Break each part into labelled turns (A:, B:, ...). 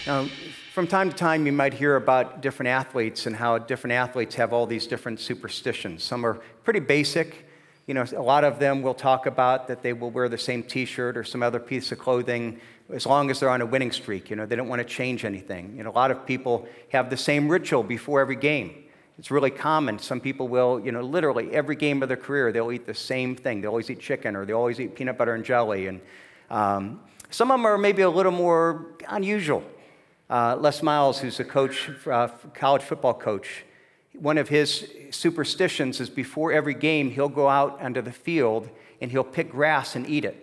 A: Now, from time to time, you might hear about different athletes and how different athletes have all these different superstitions. Some are pretty basic. You know, a lot of them will talk about that they will wear the same T-shirt or some other piece of clothing as long as they're on a winning streak. You know, they don't want to change anything. You know, a lot of people have the same ritual before every game. It's really common. Some people will, you know, literally every game of their career, they'll eat the same thing. They always eat chicken or they always eat peanut butter and jelly. And some of them are maybe a little more unusual. Les Miles, who's a coach, college football coach, one of his superstitions is before every game, he'll go out onto the field and he'll pick grass and eat it.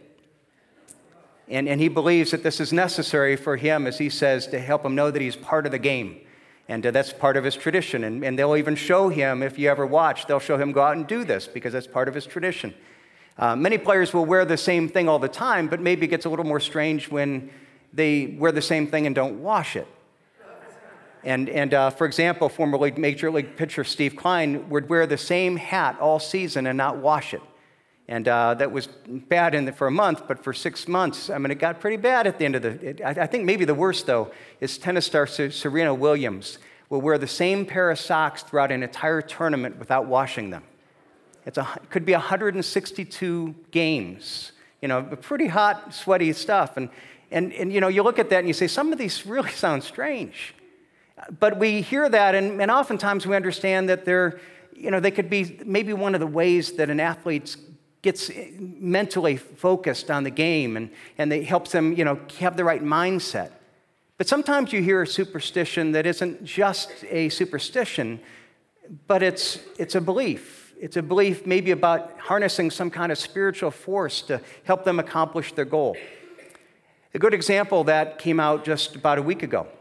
A: And he believes that this is necessary for him, as he says, to help him know that he's part of the game. And that's part of his tradition. And they'll even show him, if you ever watch, they'll show him go out and do this because that's part of his tradition. Many players will wear the same thing all the time, but maybe it gets a little more strange when they wear the same thing and don't wash it. And for example, former Major League pitcher Steve Kline would wear the same hat all season and not wash it. And that was bad for a month, but for 6 months, I mean, it got pretty bad at the end of I think maybe the worst, though, is tennis star Serena Williams will wear the same pair of socks throughout an entire tournament without washing them. It could be 162 games, you know, pretty hot, sweaty stuff. And you know, you look at that and you say, some of these really sound strange. But we hear that, and oftentimes we understand that they could be maybe one of the ways that an athlete gets mentally focused on the game, and it helps them, you know, have the right mindset. But sometimes you hear a superstition that isn't just a superstition, but it's a belief. It's a belief maybe about harnessing some kind of spiritual force to help them accomplish their goal. A good example of that came out just about a week ago.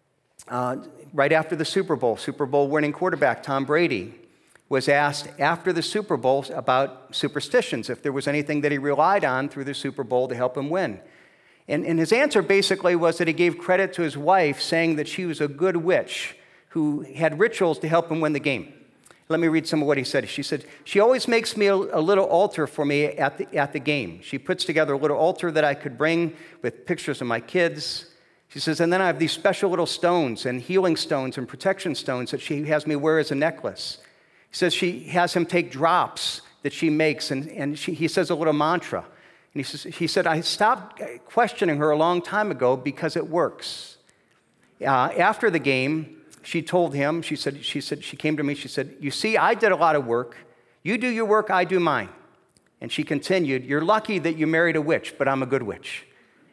A: Right after the Super Bowl winning quarterback Tom Brady was asked after the Super Bowl about superstitions, if there was anything that he relied on through the Super Bowl to help him win. And his answer basically was that he gave credit to his wife, saying that she was a good witch who had rituals to help him win the game. Let me read some of what he said. She said, "She always makes me a little altar for me at the game. She puts together a little altar that I could bring with pictures of my kids." She says, "And then I have these special little stones and healing stones and protection stones that she has me wear as a necklace." He says she has him take drops that she makes, and he says a little mantra. And he said, "I stopped questioning her a long time ago because it works." After the game, she told him, she came to me, she said, "You see, I did a lot of work. You do your work, I do mine." And she continued, "You're lucky that you married a witch, but I'm a good witch."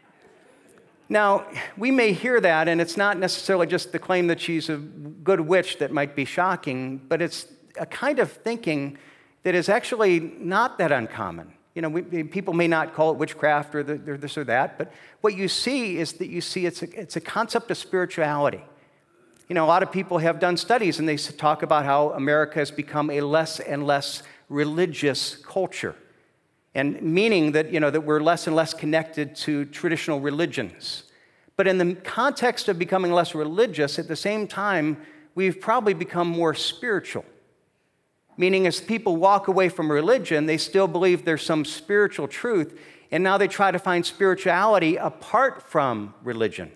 A: Now, we may hear that, and it's not necessarily just the claim that she's a good witch that might be shocking, but it's a kind of thinking that is actually not that uncommon. You know, people may not call it witchcraft or this or that, but what you see is that it's a concept of spirituality. You know, a lot of people have done studies, and they talk about how America has become a less and less religious culture, and meaning that, you know, that we're less and less connected to traditional religions. But in the context of becoming less religious, at the same time, we've probably become more spiritual. Meaning, as people walk away from religion, they still believe there's some spiritual truth, and now they try to find spirituality apart from religion.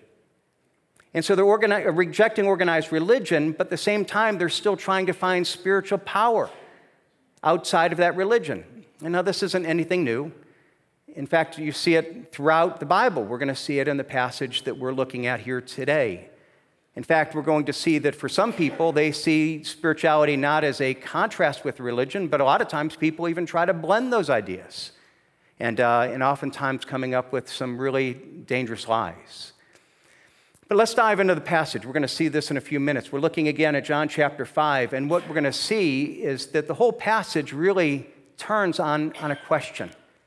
A: And so they're rejecting organized religion, but at the same time, they're still trying to find spiritual power outside of that religion. And now this isn't anything new. In fact, you see it throughout the Bible. We're going to see it in the passage that we're looking at here today. In fact, we're going to see that for some people, they see spirituality not as a contrast with religion, but a lot of times people even try to blend those ideas, and oftentimes coming up with some really dangerous lies. But let's dive into the passage. We're going to see this in a few minutes. We're looking again at John chapter 5, and what we're going to see is that the whole passage really turns on a question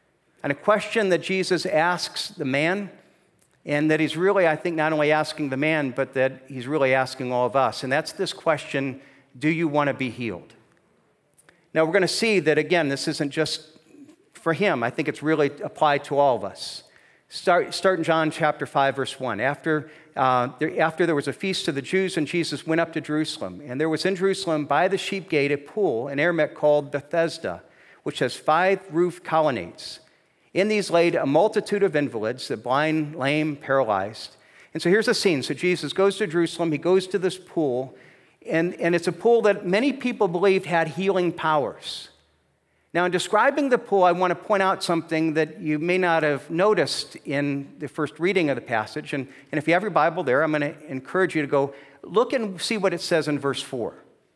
A: that Jesus asks the man, and that he's really, I think, not only asking the man, but that he's really asking all of us. And that's this question, do you want to be healed? Now, we're going to see that, again, this isn't just for him. I think it's really applied to all of us. Start in John chapter 5, verse 1. After there was a feast of the Jews, and Jesus went up to Jerusalem. And there was in Jerusalem by the sheep gate a pool, in Aramaic called Bethesda, which has 5 roof colonnades. In these laid a multitude of invalids, the blind, lame, paralyzed. And so here's the scene. So Jesus goes to Jerusalem. He goes to this pool. And it's a pool that many people believed had healing powers. Now, in describing the pool, I want to point out something that you may not have noticed in the first reading of the passage. And if you have your Bible there, I'm going to encourage you to go look and see what it says in verse 4.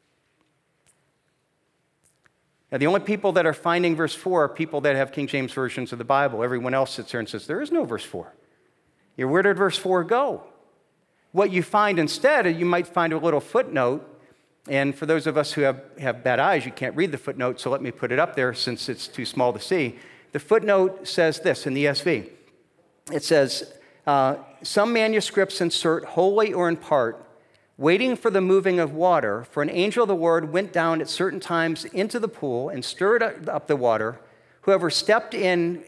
A: Now, the only people that are finding verse 4 are people that have King James versions of the Bible. Everyone else sits there and says, there is no verse 4. Where did verse 4 go? What you find instead, you might find a little footnote. And for those of us who have bad eyes, you can't read the footnote, so let me put it up there since it's too small to see. The footnote says this in the ESV. It says, some manuscripts insert wholly or in part, waiting for the moving of water, for an angel of the Lord went down at certain times into the pool and stirred up the water. Whoever stepped in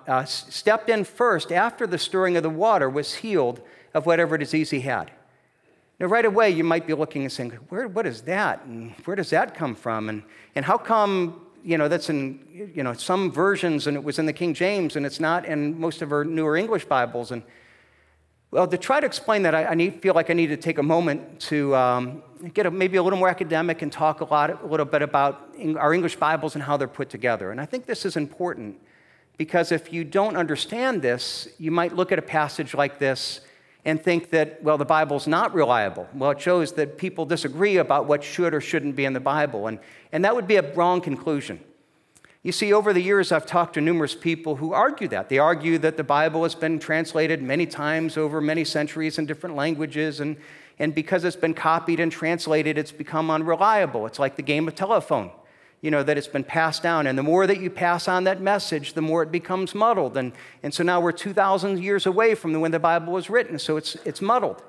A: first after the stirring of the water was healed of whatever disease he had. Now, right away, you might be looking and saying, what is that? And where does that come from? And how come, that's in, some versions and it was in the King James and it's not in most of our newer English Bibles? And well, to try to explain that, I feel like I need to take a moment to get maybe a little more academic and talk a little bit about our English Bibles and how they're put together. And I think this is important because if you don't understand this, you might look at a passage like this and think that, well, the Bible's not reliable. Well, it shows that people disagree about what should or shouldn't be in the Bible, and that would be a wrong conclusion. You see, over the years, I've talked to numerous people who argue that. They argue that the Bible has been translated many times over many centuries in different languages, and because it's been copied and translated, it's become unreliable. It's like the game of telephone, that it's been passed down. And the more that you pass on that message, the more it becomes muddled. And so now we're 2,000 years away from when the Bible was written, so it's muddled.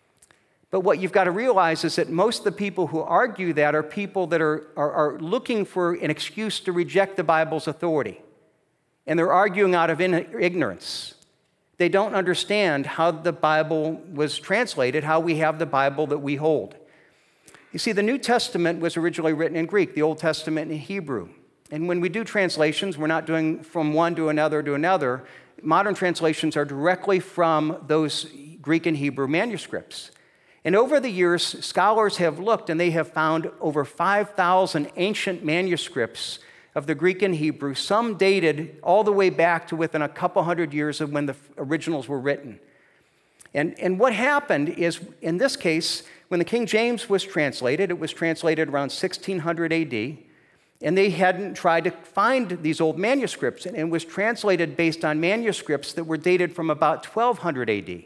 A: But what you've got to realize is that most of the people who argue that are people that are looking for an excuse to reject the Bible's authority. And they're arguing out of ignorance. They don't understand how the Bible was translated, how we have the Bible that we hold. You see, the New Testament was originally written in Greek, the Old Testament in Hebrew. And when we do translations, we're not doing from one to another. Modern translations are directly from those Greek and Hebrew manuscripts. And over the years, scholars have looked and they have found over 5,000 ancient manuscripts of the Greek and Hebrew, some dated all the way back to within a couple hundred years of when the originals were written. And what happened is, in this case, when the King James was translated, it was translated around 1600 AD, and they hadn't tried to find these old manuscripts, and it was translated based on manuscripts that were dated from about 1200 AD.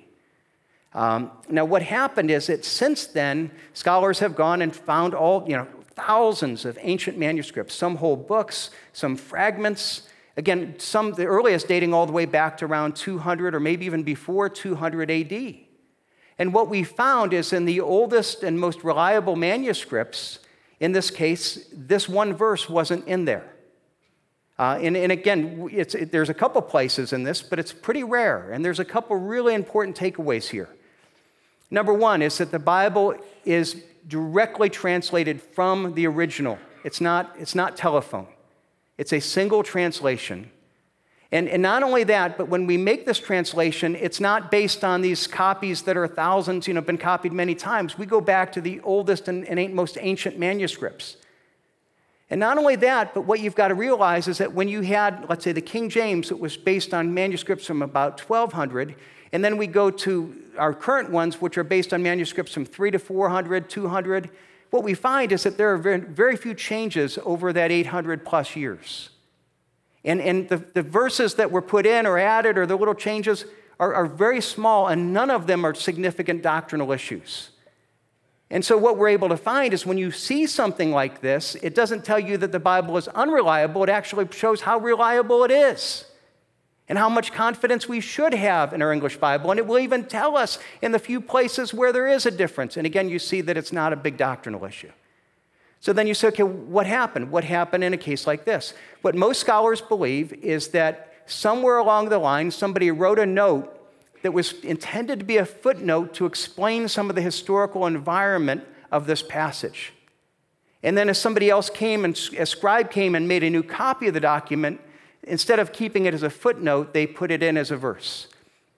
A: Now, what happened is that since then, scholars have gone and found thousands of ancient manuscripts, some whole books, some fragments. Again, the earliest dating all the way back to around 200 or maybe even before 200 AD. And what we found is in the oldest and most reliable manuscripts, in this case, this one verse wasn't in there. And again, there's a couple places in this, but it's pretty rare. And there's a couple really important takeaways here. Number one is that the Bible is directly translated from the original. It's not telephone. It's a single translation. And not only that, but when we make this translation, it's not based on these copies that are thousands, been copied many times. We go back to the oldest and most ancient manuscripts. And not only that, but what you've got to realize is that when you had, let's say, the King James, it was based on manuscripts from about 1200, and then we go to our current ones, which are based on manuscripts from 300 to 400, 200. What we find is that there are very, very few changes over that 800 plus years. And the verses that were put in or added or the little changes are very small, and none of them are significant doctrinal issues. And so what we're able to find is when you see something like this, it doesn't tell you that the Bible is unreliable. It actually shows how reliable it is and how much confidence we should have in our English Bible. And it will even tell us in the few places where there is a difference. And again, you see that it's not a big doctrinal issue. So then you say, okay, what happened? What happened in a case like this? What most scholars believe is that somewhere along the line, somebody wrote a note that was intended to be a footnote to explain some of the historical environment of this passage. And then as somebody else came, and a scribe came and made a new copy of the document, instead of keeping it as a footnote, they put it in as a verse.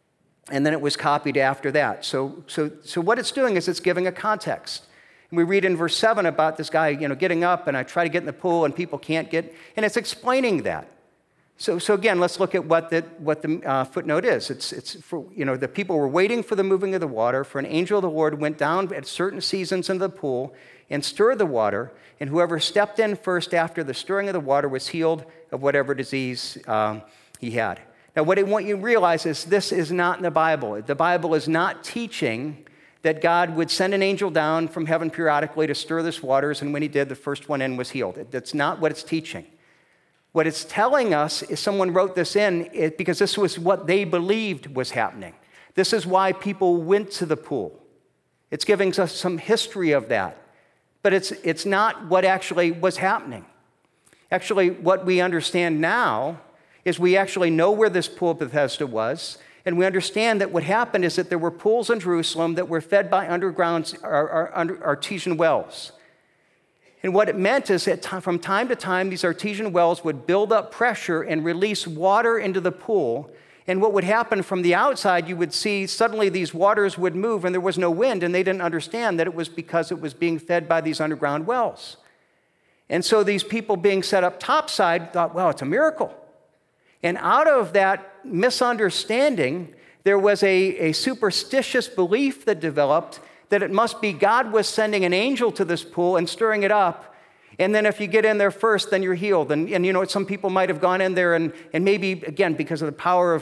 A: and then it was copied after that. So what it's doing is it's giving a context. And we read in verse 7 about this guy, getting up, and I try to get in the pool, and people can't get, and it's explaining that. So again, let's look at what the footnote is. It's for, the people were waiting for the moving of the water, for an angel of the Lord went down at certain seasons into the pool and stirred the water, and whoever stepped in first after the stirring of the water was healed of whatever disease he had. Now, what I want you to realize is this is not in the Bible. The Bible is not teaching that God would send an angel down from heaven periodically to stir this waters, and when he did, the first one in was healed. That's not what it's teaching. What it's telling us is someone wrote this in because this was what they believed was happening. This is why people went to the pool. It's giving us some history of that. But it's not what actually was happening. Actually, what we understand now is we actually know where this pool of Bethesda was, and we understand that what happened is that there were pools in Jerusalem that were fed by underground artesian wells. And what it meant is that from time to time, these artesian wells would build up pressure and release water into the pool. And what would happen from the outside, you would see suddenly these waters would move and there was no wind, and they didn't understand that it was because it was being fed by these underground wells. And so these people being set up topside thought, well, it's a miracle. And out of that misunderstanding, there was a superstitious belief that developed that it must be God was sending an angel to this pool and stirring it up. And then if you get in there first, then you're healed. And some people might have gone in there and maybe, again, because of the power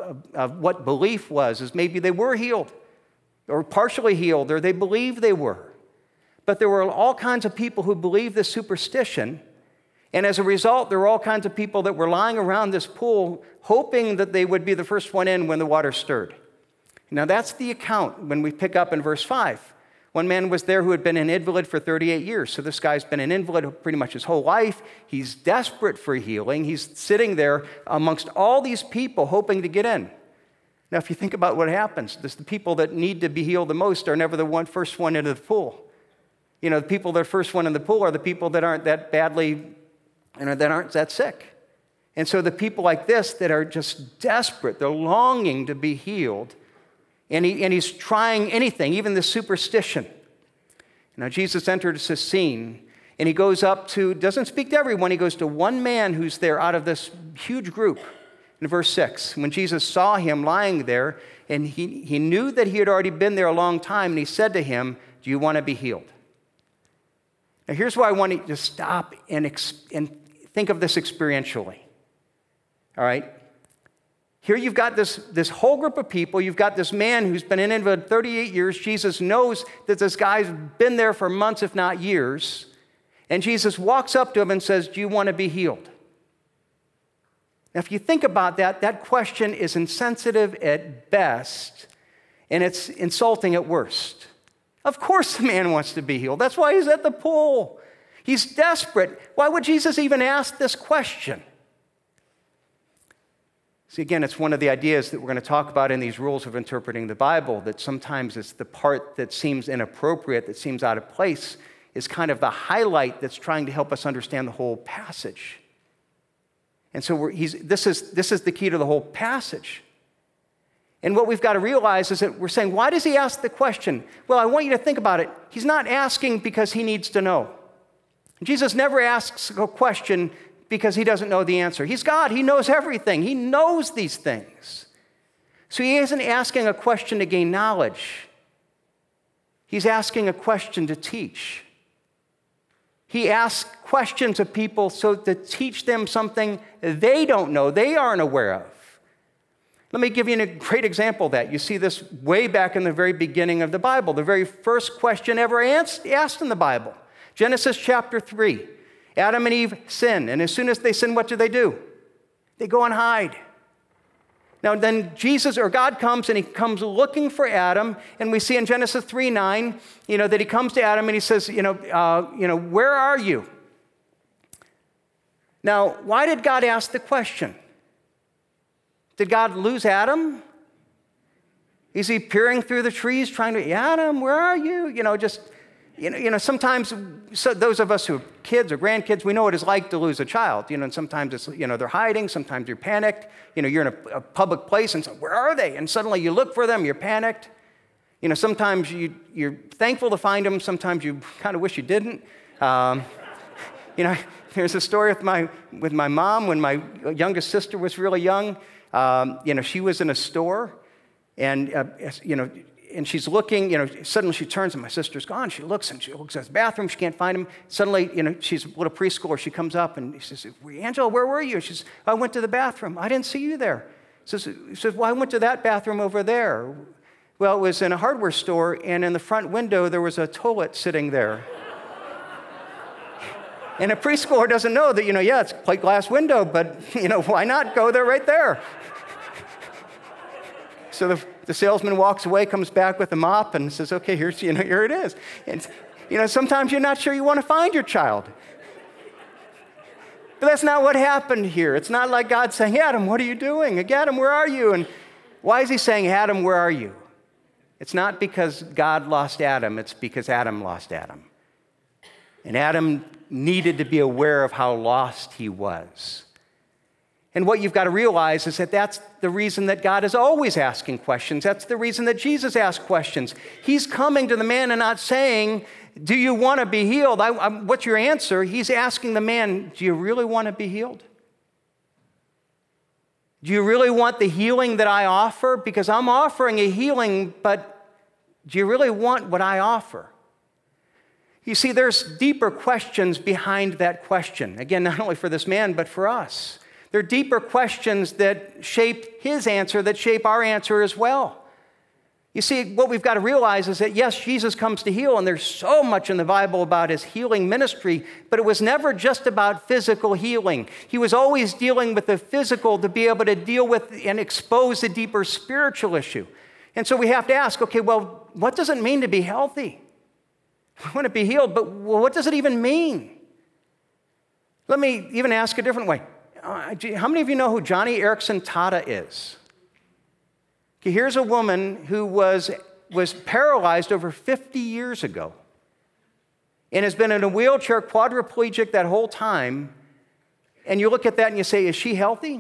A: of what belief was, is maybe they were healed or partially healed, or they believed they were. But there were all kinds of people who believed this superstition. And as a result, there were all kinds of people that were lying around this pool hoping that they would be the first one in when the water stirred. Now, that's the account when we pick up in verse 5. One man was there who had been an invalid for 38 years. So this guy's been an invalid pretty much his whole life. He's desperate for healing. He's sitting there amongst all these people hoping to get in. Now, if you think about what happens, the people that need to be healed the most are never the first one into the pool. The people that are first one in the pool are the people that aren't that badly, that aren't that sick. And so the people like this that are just desperate, they're longing to be healed, and he's trying anything, even the superstition. Now, Jesus enters this scene, and he goes up to, doesn't speak to everyone, he goes to one man who's there out of this huge group. In verse 6, when Jesus saw him lying there, and he knew that he had already been there a long time, and he said to him, do you want to be healed? Now, here's why I want you to stop and think of this experientially. All right? Here you've got this whole group of people. You've got this man who's been an invalid 38 years. Jesus knows that this guy's been there for months, if not years. And Jesus walks up to him and says, do you want to be healed? Now, if you think about that, that question is insensitive at best, and it's insulting at worst. Of course the man wants to be healed. That's why he's at the pool. He's desperate. Why would Jesus even ask this question? See, again, it's one of the ideas that we're going to talk about in these rules of interpreting the Bible, that sometimes it's the part that seems inappropriate, that seems out of place, is kind of the highlight that's trying to help us understand the whole passage. And so this is the key to the whole passage. And what we've got to realize is that we're saying, why does he ask the question? Well, I want you to think about it. He's not asking because he needs to know. Jesus never asks a question because he doesn't know the answer. He's God. He knows everything. He knows these things. So he isn't asking a question to gain knowledge. He's asking a question to teach. He asks questions of people so to teach them something they don't know, they aren't aware of. Let me give you a great example of that. You see this way back in the very beginning of the Bible, the very first question ever asked in the Bible. Genesis chapter 3. Adam and Eve sin, and as soon as they sin, what do? They go and hide. Now then God comes, and he comes looking for Adam, and we see in Genesis 3:9, that he comes to Adam and he says, where are you? Now, why did God ask the question? Did God lose Adam? Is he peering through the trees trying to, Adam, where are you? Sometimes those of us who have kids or grandkids, we know what it's like to lose a child. And sometimes it's, they're hiding, sometimes you're panicked. You're in a public place and so, where are they? And suddenly you look for them, you're panicked. Sometimes you're thankful to find them, sometimes you kind of wish you didn't. There's a story with my mom when my youngest sister was really young. She was in a store and, and she's looking, suddenly she turns and my sister's gone. She looks at the bathroom. She can't find him. Suddenly, she's a little preschooler. She comes up and she says, Angela, where were you? She says, I went to the bathroom. I didn't see you there. She says, well, I went to that bathroom over there. Well, it was in a hardware store, and in the front window, there was a toilet sitting there. And a preschooler doesn't know that, it's a plate glass window, but, why not go there right there? So the salesman walks away, comes back with a mop, and says, okay, here it is. And, sometimes you're not sure you want to find your child. But that's not what happened here. It's not like God saying, Adam, what are you doing? Adam, where are you? And why is he saying, Adam, where are you? It's not because God lost Adam. It's because Adam lost Adam. And Adam needed to be aware of how lost he was. And what you've got to realize is that that's the reason that God is always asking questions. That's the reason that Jesus asked questions. He's coming to the man and not saying, do you want to be healed? What's your answer? He's asking the man, do you really want to be healed? Do you really want the healing that I offer? Because I'm offering a healing, but do you really want what I offer? You see, there's deeper questions behind that question. Again, not only for this man, but for us. There are deeper questions that shape his answer, that shape our answer as well. You see, what we've got to realize is that, yes, Jesus comes to heal, and there's so much in the Bible about his healing ministry, but it was never just about physical healing. He was always dealing with the physical to be able to deal with and expose the deeper spiritual issue. And so we have to ask, okay, well, what does it mean to be healthy? I want to be healed, but what does it even mean? Let me even ask a different way. How many of you know who Joni Eareckson Tada is? Okay, here's a woman who was paralyzed over 50 years ago and has been in a wheelchair, quadriplegic that whole time. And you look at that and you say, is she healthy?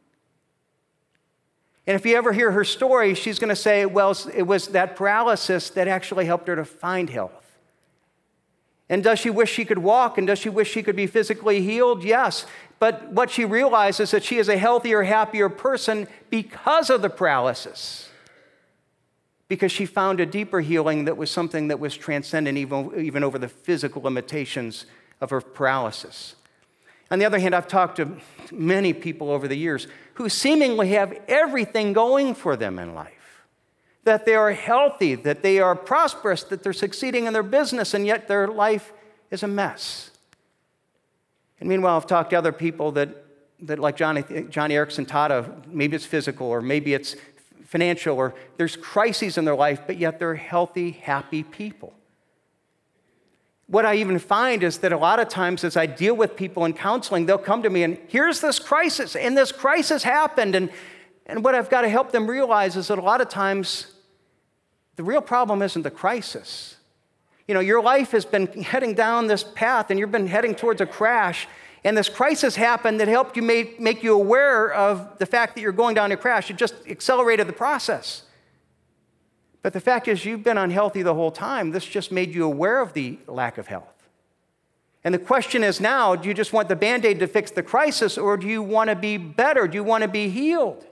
A: And if you ever hear her story, she's going to say, well, it was that paralysis that actually helped her to find health. And does she wish she could walk? And does she wish she could be physically healed? Yes. But what she realizes is that she is a healthier, happier person because of the paralysis. Because she found a deeper healing that was something that was transcendent even over the physical limitations of her paralysis. On the other hand, I've talked to many people over the years who seemingly have everything going for them in life. That they are healthy, that they are prosperous, that they're succeeding in their business, and yet their life is a mess. And meanwhile, I've talked to other people that like Joni Eareckson Tada, maybe it's physical or maybe it's financial or there's crises in their life, but yet they're healthy, happy people. What I even find is that a lot of times as I deal with people in counseling, they'll come to me and here's this crisis, and this crisis happened, and what I've got to help them realize is that a lot of times the real problem isn't the crisis. Your life has been heading down this path and you've been heading towards a crash, and this crisis happened that helped you make you aware of the fact that you're going down a crash. It just accelerated the process. But the fact is you've been unhealthy the whole time. This just made you aware of the lack of health. And the question is now, do you just want the Band-Aid to fix the crisis, or do you want to be better? Do you want to be healed?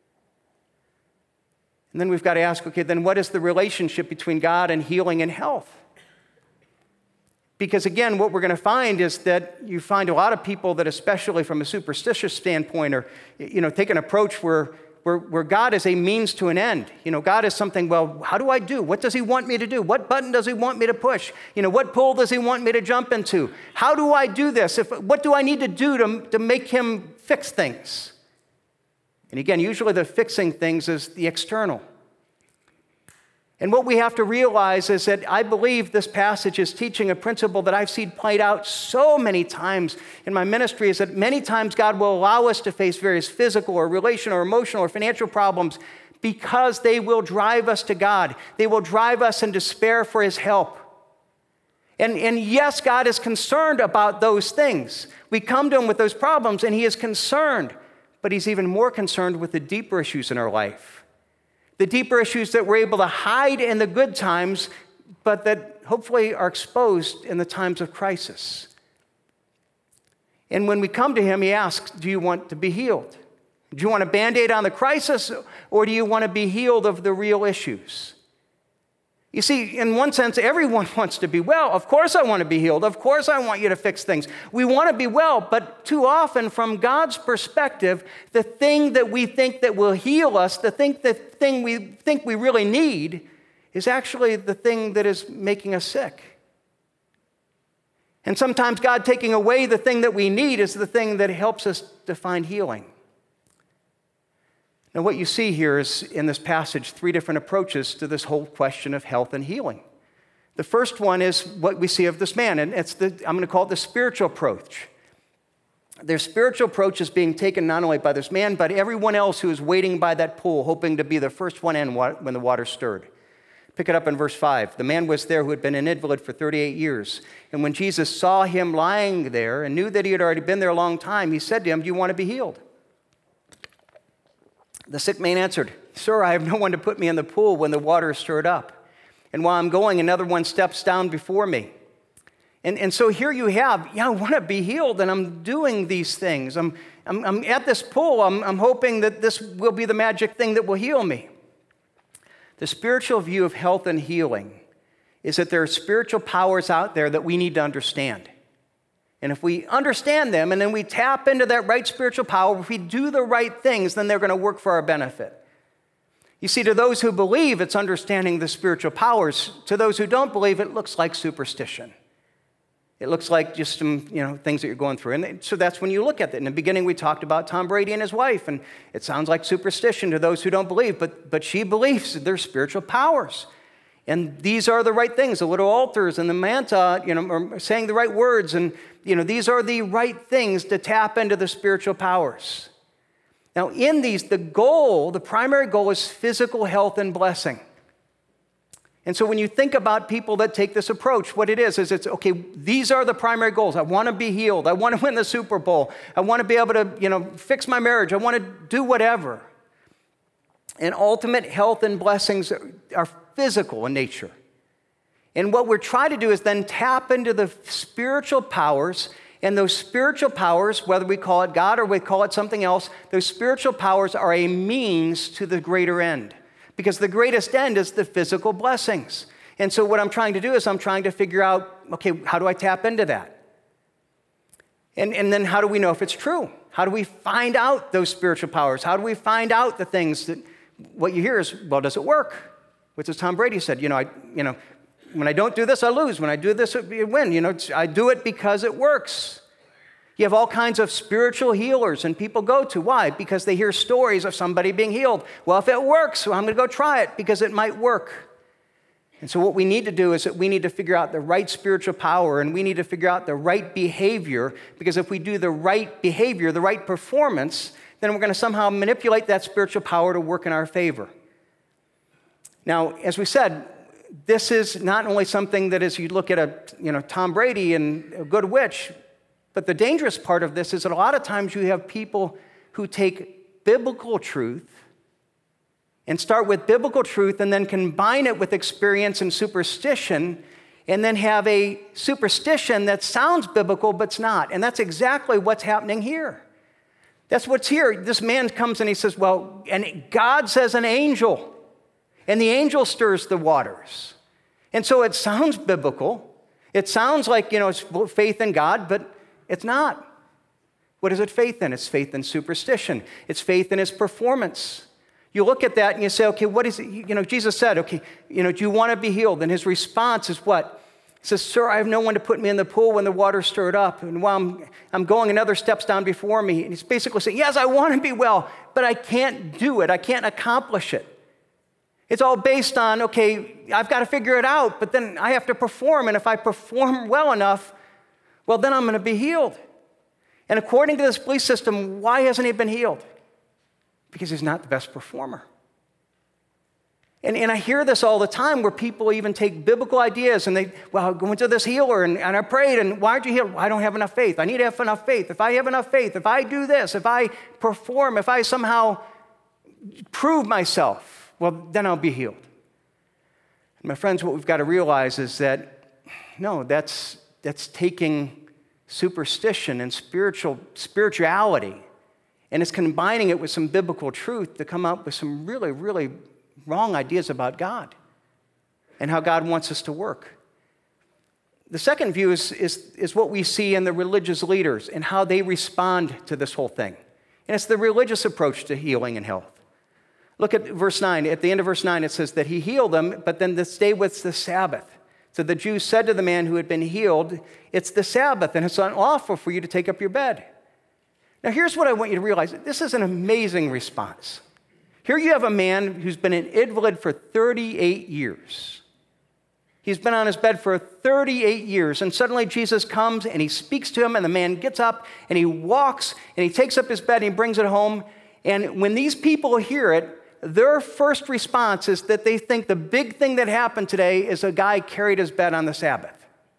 A: And then we've got to ask, okay, then what is the relationship between God and healing and health? Because again, what we're going to find is that you find a lot of people that, especially from a superstitious standpoint, are, take an approach where God is a means to an end. God is something, well, how do I do? What does he want me to do? What button does he want me to push? What pool does he want me to jump into? How do I do this? What do I need to do to make him fix things? And again, usually the fixing things is the external. And what we have to realize is that I believe this passage is teaching a principle that I've seen played out so many times in my ministry, is that many times God will allow us to face various physical or relational or emotional or financial problems because they will drive us to God. They will drive us in despair for his help. And yes, God is concerned about those things. We come to him with those problems, and he is concerned. But he's even more concerned with the deeper issues in our life. The deeper issues that we're able to hide in the good times, but that hopefully are exposed in the times of crisis. And when we come to him, he asks, do you want to be healed? Do you want a Band-Aid on the crisis, or do you want to be healed of the real issues? You see, in one sense, everyone wants to be well. Of course I want to be healed. Of course I want you to fix things. We want to be well, but too often, from God's perspective, the thing that we think that will heal us, the thing we think we really need, is actually the thing that is making us sick. And sometimes God taking away the thing that we need is the thing that helps us to find healing. Now, what you see here is, in this passage, 3 different approaches to this whole question of health and healing. The first one is what we see of this man, and I'm going to call it the spiritual approach. Their spiritual approach is being taken not only by this man, but everyone else who is waiting by that pool, hoping to be the first one in when the water stirred. Pick it up in verse 5. The man was there who had been an invalid for 38 years. And when Jesus saw him lying there and knew that he had already been there a long time, he said to him, do you want to be healed? The sick man answered, sir, I have no one to put me in the pool when the water is stirred up. And while I'm going, another one steps down before me. And so here you have, I want to be healed, and I'm doing these things. I'm at this pool. I'm hoping that this will be the magic thing that will heal me. The spiritual view of health and healing is that there are spiritual powers out there that we need to understand. And if we understand them and then we tap into that right spiritual power, if we do the right things, then they're going to work for our benefit. You see, to those who believe, it's understanding the spiritual powers. To those who don't believe, it looks like superstition. It looks like just some things that you're going through. And so that's when you look at it. In the beginning, we talked about Tom Brady and his wife, and it sounds like superstition to those who don't believe, but she believes that there's spiritual powers. And these are the right things, the little altars and the manta, or saying the right words. And, these are the right things to tap into the spiritual powers. Now, in these, the primary goal is physical health and blessing. And so when you think about people that take this approach, what it is it's, okay, these are the primary goals. I want to be healed. I want to win the Super Bowl. I want to be able to, fix my marriage. I want to do whatever. And ultimate health and blessings are physical in nature. And what we're trying to do is then tap into the spiritual powers, and those spiritual powers, whether we call it God or we call it something else, those spiritual powers are a means to the greater end. Because the greatest end is the physical blessings. And so what I'm trying to do is I'm trying to figure out, okay, how do I tap into that? And then how do we know if it's true? How do we find out those spiritual powers? How do we find out the things that, what you hear is, well, does it work? Which is Tom Brady said, when I don't do this, I lose. When I do this, I win. I do it because it works. You have all kinds of spiritual healers and people go to. Why? Because they hear stories of somebody being healed. Well, if it works, I'm going to go try it because it might work. And so what we need to do is that we need to figure out the right spiritual power, and we need to figure out the right behavior, because if we do the right behavior, the right performance, then we're going to somehow manipulate that spiritual power to work in our favor. Now, as we said, this is not only something that is, you look at Tom Brady and a good witch, but the dangerous part of this is that a lot of times you have people who take biblical truth and start with biblical truth and then combine it with experience and superstition, and then have a superstition that sounds biblical but's not. And that's exactly what's happening here. That's what's here. This man comes and he says, well, and God says an angel, and the angel stirs the waters. And so it sounds biblical. It sounds like, it's faith in God, but it's not. What is it faith in? It's faith in superstition. It's faith in his performance. You look at that and you say, okay, what is it? Jesus said, okay, do you want to be healed? And his response is what? He says, sir, I have no one to put me in the pool when the water stirred up. And while I'm going, another steps down before me. And he's basically saying, yes, I want to be well, but I can't do it. I can't accomplish it. It's all based on, okay, I've got to figure it out, but then I have to perform. And if I perform well enough, well, then I'm going to be healed. And according to this belief system, why hasn't he been healed? Because he's not the best performer. And I hear this all the time where people even take biblical ideas and I went to this healer and I prayed, and why aren't you healed? I don't have enough faith. I need to have enough faith. If I have enough faith, if I do this, if I perform, if I somehow prove myself, well, then I'll be healed. And my friends, what we've got to realize is that, no, that's taking superstition and spirituality, and it's combining it with some biblical truth to come up with some really, really wrong ideas about God and how God wants us to work. The second view is what we see in the religious leaders and how they respond to this whole thing. And it's the religious approach to healing and health. Look at verse 9. At the end of verse 9, it says that he healed them, but then this day was the Sabbath. So the Jews said to the man who had been healed, it's the Sabbath, and it's unlawful for you to take up your bed. Now, here's what I want you to realize. This is an amazing response. Here you have a man who's been an invalid for 38 years. He's been on his bed for 38 years, and suddenly Jesus comes and he speaks to him, and the man gets up and he walks and he takes up his bed and he brings it home. And when these people hear it, their first response is that they think the big thing that happened today is a guy carried his bed on the Sabbath.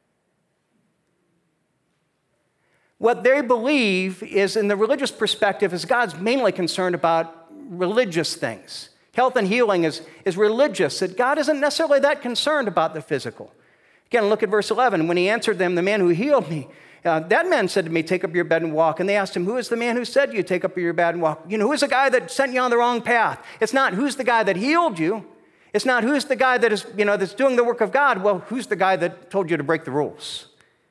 A: What they believe is, in the religious perspective, is God's mainly concerned about religious things. Health and healing is religious, that God isn't necessarily that concerned about the physical. Again, look at verse 11. When he answered them, the man who healed me, that man said to me, take up your bed and walk. And they asked him, who is the man who said to you, take up your bed and walk? Who is the guy that sent you on the wrong path? It's not who's the guy that healed you. It's not who's the guy that is, that's doing the work of God. Well, who's the guy that told you to break the rules?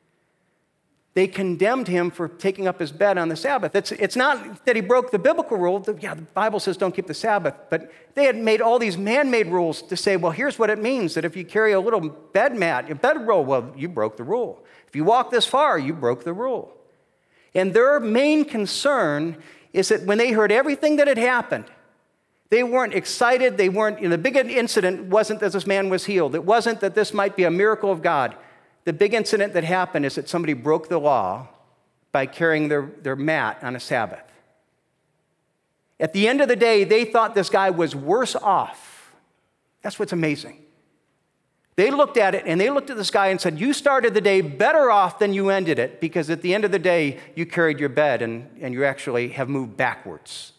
A: They condemned him for taking up his bed on the Sabbath. It's not that he broke the biblical rule. The Bible says don't keep the Sabbath. But they had made all these man-made rules to say, well, here's what it means, that if you carry a little bed mat, a bedroll, well, you broke the rule. If you walk this far, you broke the rule. And their main concern is that when they heard everything that had happened, they weren't excited. They weren't, the big incident wasn't that this man was healed. It wasn't that this might be a miracle of God. The big incident that happened is that somebody broke the law by carrying their mat on a Sabbath. At the end of the day, they thought this guy was worse off. That's what's amazing. They looked at it, and they looked at this guy and said, you started the day better off than you ended it, because at the end of the day, you carried your bed, and you actually have moved backwards.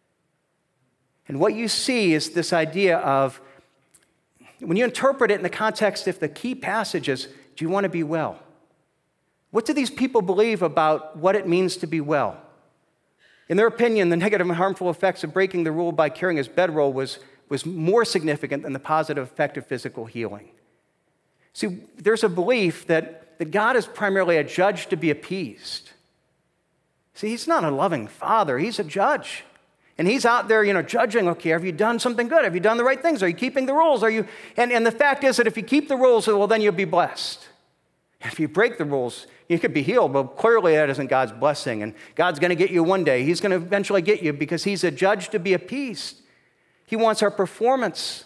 A: And what you see is this idea of, when you interpret it in the context of the key passages, do you want to be well? What do these people believe about what it means to be well? In their opinion, the negative and harmful effects of breaking the rule by carrying his bedroll was more significant than the positive effect of physical healing. See, there's a belief that God is primarily a judge to be appeased. See, he's not a loving father. He's a judge. And he's out there, judging, okay, have you done something good? Have you done the right things? Are you keeping the rules? And the fact is that if you keep the rules, well, then you'll be blessed. If you break the rules, you could be healed. Well, clearly that isn't God's blessing. And God's going to get you one day. He's going to eventually get you because he's a judge to be appeased. He wants our performance.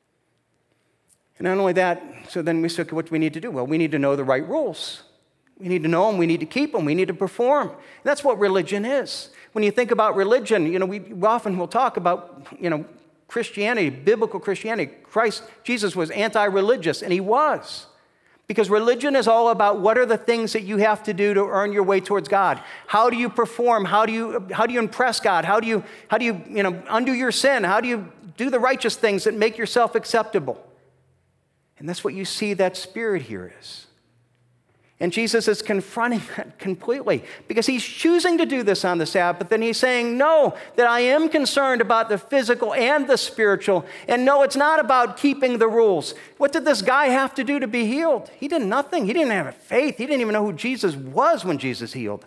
A: And not only that, so then we look at what we need to do. Well, we need to know the right rules. We need to know them. We need to keep them. We need to perform. And that's what religion is. When you think about religion, we often will talk about, Christianity, biblical Christianity. Jesus was anti-religious, and he was. Because religion is all about what are the things that you have to do to earn your way towards God. How do you perform? How do you impress God? How do you undo your sin? How do you do the righteous things that make yourself acceptable? And that's what you see that spirit here is. And Jesus is confronting that completely because he's choosing to do this on the Sabbath. But then he's saying, no, that I am concerned about the physical and the spiritual. And no, it's not about keeping the rules. What did this guy have to do to be healed? He did nothing. He didn't have faith. He didn't even know who Jesus was when Jesus healed.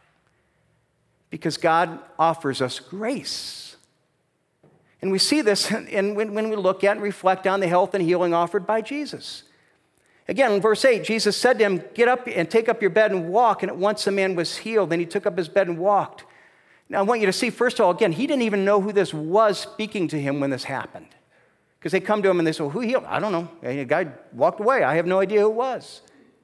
A: Because God offers us grace. And we see this when we look at and reflect on the health and healing offered by Jesus. Again, in verse 8, Jesus said to him, get up and take up your bed and walk. And at once the man was healed. Then he took up his bed and walked. Now, I want you to see, first of all, again, he didn't even know who this was speaking to him when this happened. Because they come to him and they say, well, who healed? I don't know. A guy walked away. I have no idea who it was.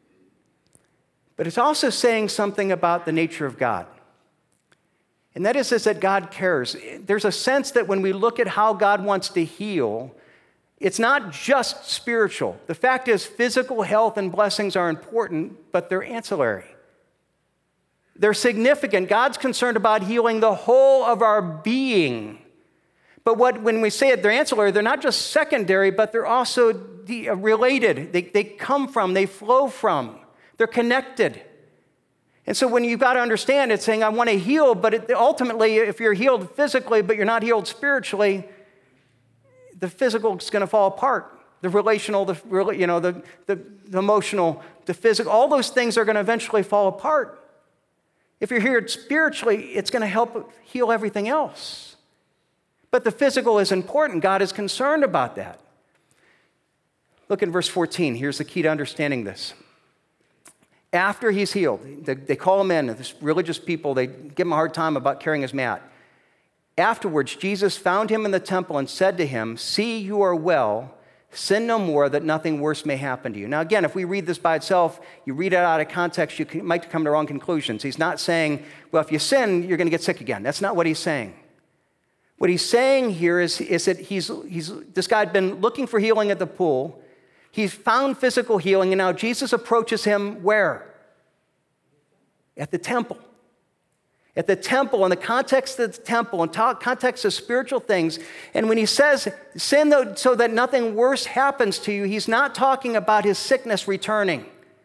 A: But it's also saying something about the nature of God. And that is that God cares. There's a sense that when we look at how God wants to heal, It's not just spiritual. The fact is, physical health and blessings are important, but they're ancillary. They're significant. God's concerned about healing the whole of our being. But when we say it, they're ancillary, they're not just secondary, but they're also related. They come from, they flow from, they're connected. And so when you've got to understand, it's saying, I want to heal, but ultimately, if you're healed physically, but you're not healed spiritually, the physical is going to fall apart. The relational, the emotional, the physical, all those things are going to eventually fall apart. If you're healed spiritually, it's going to help heal everything else. But the physical is important. God is concerned about that. Look in verse 14. Here's the key to understanding this. After he's healed, they call him in, this religious people, they give him a hard time about carrying his mat. Afterwards, Jesus found him in the temple and said to him, "See, you are well. Sin no more, that nothing worse may happen to you." Now, again, if we read this by itself, you read it out of context, you might come to wrong conclusions. He's not saying, well, if you sin, you're going to get sick again. That's not what he's saying. What he's saying here is that this guy had been looking for healing at the pool. He's found physical healing, and now Jesus approaches him where? At the temple. At the temple, in the context of the temple, in context of spiritual things. And when he says, sin so that nothing worse happens to you, he's not talking about his sickness returning.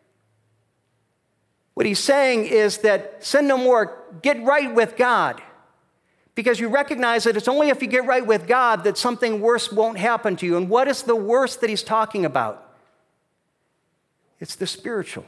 A: What he's saying is that sin no more, get right with God. Because you recognize that it's only if you get right with God that something worse won't happen to you. And what is the worst that he's talking about? It's the spiritual.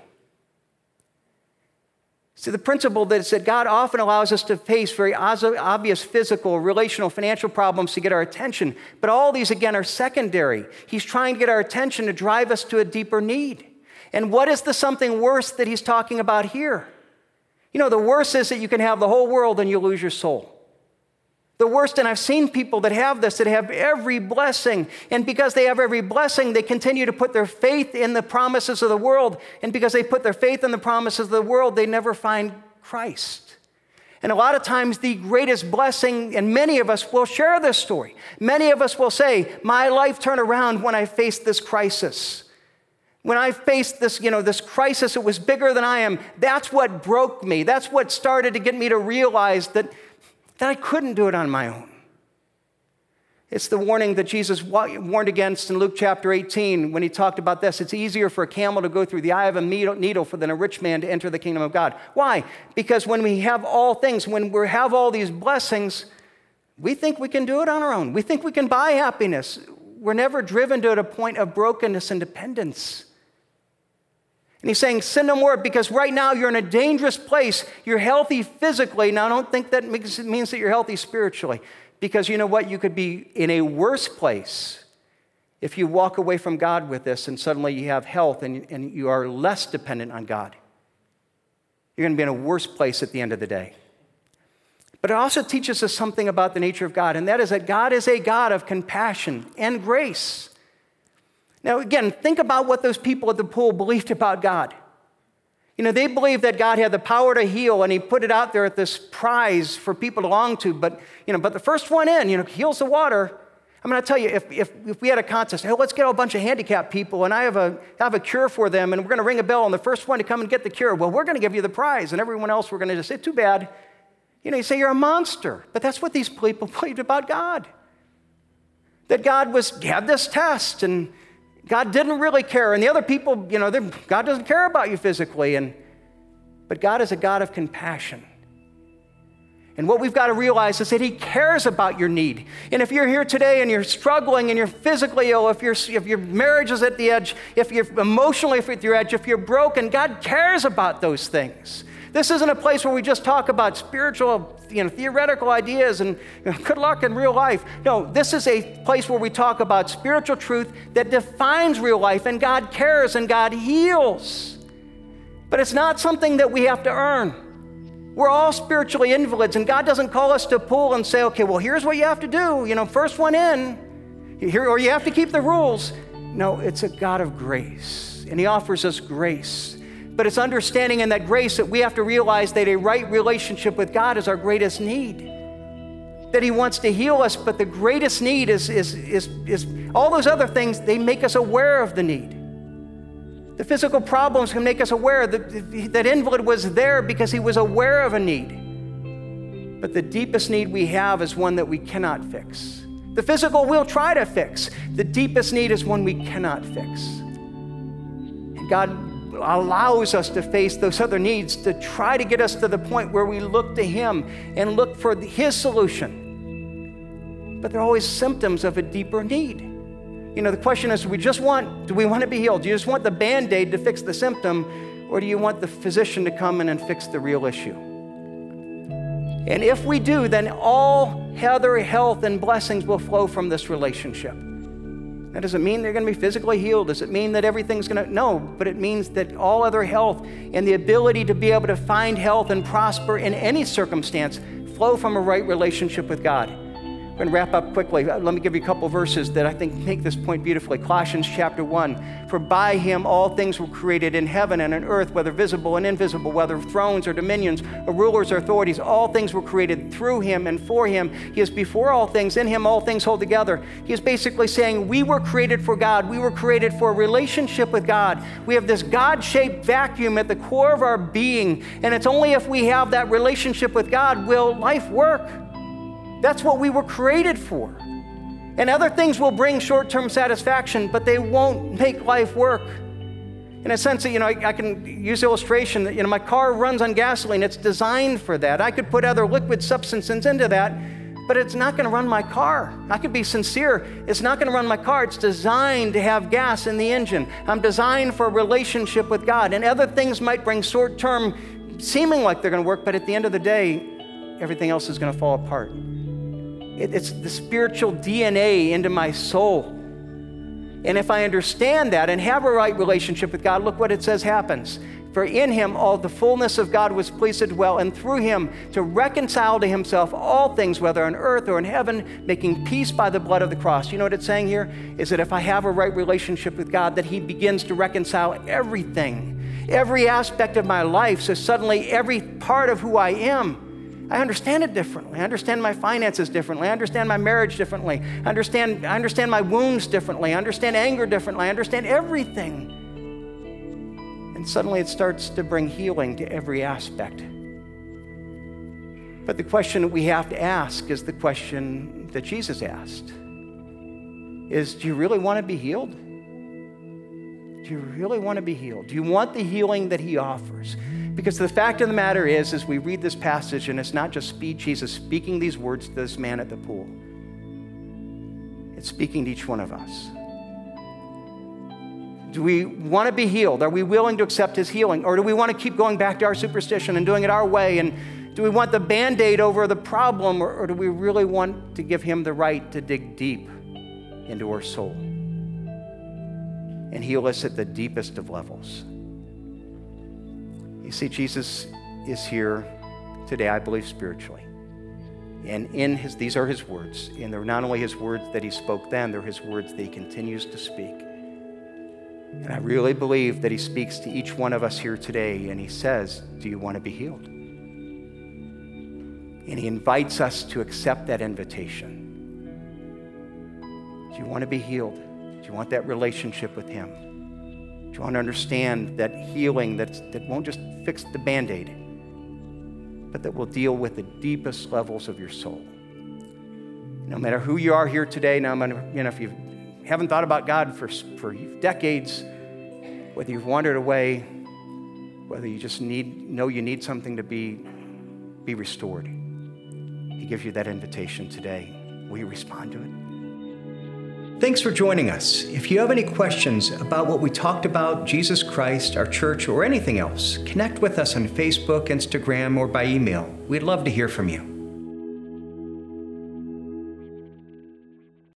A: See, the principle that is that God often allows us to face very obvious physical, relational, financial problems to get our attention. But all these, again, are secondary. He's trying to get our attention to drive us to a deeper need. And what is the something worse that he's talking about here? You know, the worst is that you can have the whole world and you lose your soul. The worst, and I've seen people that have this, that have every blessing, and because they have every blessing, they continue to put their faith in the promises of the world, and because they put their faith in the promises of the world, they never find Christ. And a lot of times the greatest blessing, and many of us will share this story, many of us will say, my life turned around when I faced this crisis. When I faced this, this crisis, it was bigger than I am. That's what broke me. That's what started to get me to realize that I couldn't do it on my own. It's the warning that Jesus warned against in Luke chapter 18 when he talked about this. It's easier for a camel to go through the eye of a needle than a rich man to enter the kingdom of God. Why? Because when we have all things, when we have all these blessings, we think we can do it on our own. We think we can buy happiness. We're never driven to a point of brokenness and dependence. And he's saying, sin no more, because right now you're in a dangerous place. You're healthy physically. Now, I don't think that means that you're healthy spiritually. Because you know what? You could be in a worse place if you walk away from God with this and suddenly you have health and you are less dependent on God. You're going to be in a worse place at the end of the day. But it also teaches us something about the nature of God, and that is that God is a God of compassion and grace. Now, again, think about what those people at the pool believed about God. They believed that God had the power to heal, and he put it out there at this prize for people to long to. But the first one in, heals the water. I'm going to tell you, if we had a contest, hey, let's get a bunch of handicapped people, and I have a cure for them, and we're going to ring a bell, and the first one to come and get the cure, well, we're going to give you the prize, and everyone else, we're going to just say, too bad. You say you're a monster. But that's what these people believed about God. That God had this test, and God didn't really care. And the other people, God doesn't care about you physically. But God is a God of compassion. And what we've got to realize is that he cares about your need. And if you're here today and you're struggling and you're physically ill, if your marriage is at the edge, if you're emotionally at the edge, if you're broken, God cares about those things. This isn't a place where we just talk about spiritual, theoretical ideas and good luck in real life. No, this is a place where we talk about spiritual truth that defines real life, and God cares and God heals. But it's not something that we have to earn. We're all spiritually invalids, and God doesn't call us to a pool and say, okay, well, here's what you have to do. First one in, or you have to keep the rules. No, it's a God of grace, and he offers us grace. But it's understanding in that grace that we have to realize that a right relationship with God is our greatest need. that he wants to heal us, but the greatest need is all those other things, they make us aware of the need. The physical problems can make us aware that invalid was there because he was aware of a need. But the deepest need we have is one that we cannot fix. The physical we'll try to fix. The deepest need is one we cannot fix. And God allows us to face those other needs to try to get us to the point where we look to him and look for his solution. But they're always symptoms of a deeper need. The question is, do we want to be healed? Do you just want the Band-Aid to fix the symptom, or do you want the physician to come in and fix the real issue? And if we do, then all other health and blessings will flow from this relationship. That doesn't mean they're going to be physically healed. Does it mean that everything's going to? No, but it means that all other health and the ability to be able to find health and prosper in any circumstance flow from a right relationship with God. I'm going to wrap up quickly. Let me give you a couple verses that I think make this point beautifully. Colossians chapter 1. For by him all things were created in heaven and on earth, whether visible and invisible, whether thrones or dominions or rulers or authorities. All things were created through him and for him. He is before all things. In him all things hold together. He is basically saying we were created for God. We were created for a relationship with God. We have this God-shaped vacuum at the core of our being. And it's only if we have that relationship with God will life work. That's what we were created for. And other things will bring short-term satisfaction, but they won't make life work. In a sense that, I can use illustration that, my car runs on gasoline. It's designed for that. I could put other liquid substances into that, but it's not going to run my car. I could be sincere. It's not going to run my car. It's designed to have gas in the engine. I'm designed for a relationship with God. And other things might bring short-term, seeming like they're going to work, but at the end of the day, everything else is going to fall apart. It's the spiritual DNA into my soul. And if I understand that and have a right relationship with God, look what it says happens. For in him all the fullness of God was pleased to dwell, and through him to reconcile to himself all things, whether on earth or in heaven, making peace by the blood of the cross. You know what it's saying here? Is that if I have a right relationship with God, that he begins to reconcile everything, every aspect of my life. So suddenly every part of who I am, I understand it differently. I understand my finances differently. I understand my marriage differently. I understand my wounds differently. I understand anger differently. I understand everything. And suddenly it starts to bring healing to every aspect. But the question that we have to ask is the question that Jesus asked. Do you really want to be healed? Do you really want to be healed? Do you want the healing that he offers? Because the fact of the matter is, as we read this passage, and it's not just Jesus speaking these words to this man at the pool. It's speaking to each one of us. Do we want to be healed? Are we willing to accept his healing? Or do we want to keep going back to our superstition and doing it our way? And do we want the Band-Aid over the problem? Or do we really want to give him the right to dig deep into our soul and heal us at the deepest of levels? You see, Jesus is here today, I believe, spiritually. And these are his words. And they're not only his words that he spoke then, they're his words that he continues to speak. And I really believe that he speaks to each one of us here today, and he says, do you want to be healed? And he invites us to accept that invitation. Do you want to be healed? Do you want that relationship with him? Do you want to understand that healing that won't just fix the Band-Aid, but that will deal with the deepest levels of your soul? No matter who you are here today, no matter, if you haven't thought about God for decades, whether you've wandered away, whether you just know you need something to be restored, he gives you that invitation today. Will you respond to it? Thanks for joining us. If you have any questions about what we talked about, Jesus Christ, our church, or anything else, connect with us on Facebook, Instagram, or by email. We'd love to hear from you.